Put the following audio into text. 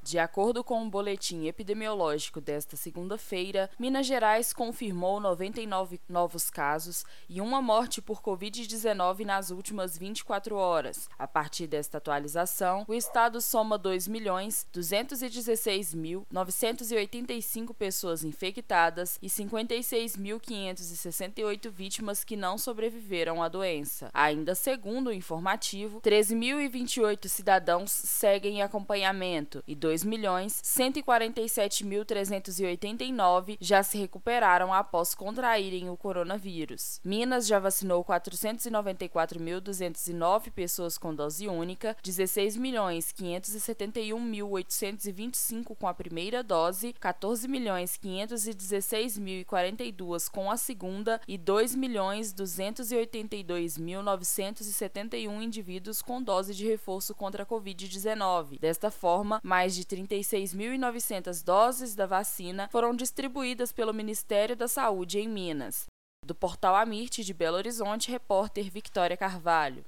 De acordo com o boletim epidemiológico desta segunda-feira, Minas Gerais confirmou 99 novos casos e uma morte por Covid-19 nas últimas 24 horas. A partir desta atualização, o estado soma 2.216.985 pessoas infectadas e 56.568 vítimas que não sobreviveram à doença. Ainda segundo o informativo, 13.028 cidadãos seguem em acompanhamento e 2.147.389 já se recuperaram após contraírem o coronavírus. Minas já vacinou 494.209 pessoas com dose única, 16.571.825 com a primeira dose, 14.516.042 com a segunda e 2.282.971 indivíduos com dose de reforço contra a Covid-19. Desta forma, mais de 36.900 doses da vacina foram distribuídas pelo Ministério da Saúde em Minas. Do Portal Amirte de Belo Horizonte, repórter Victória Carvalho.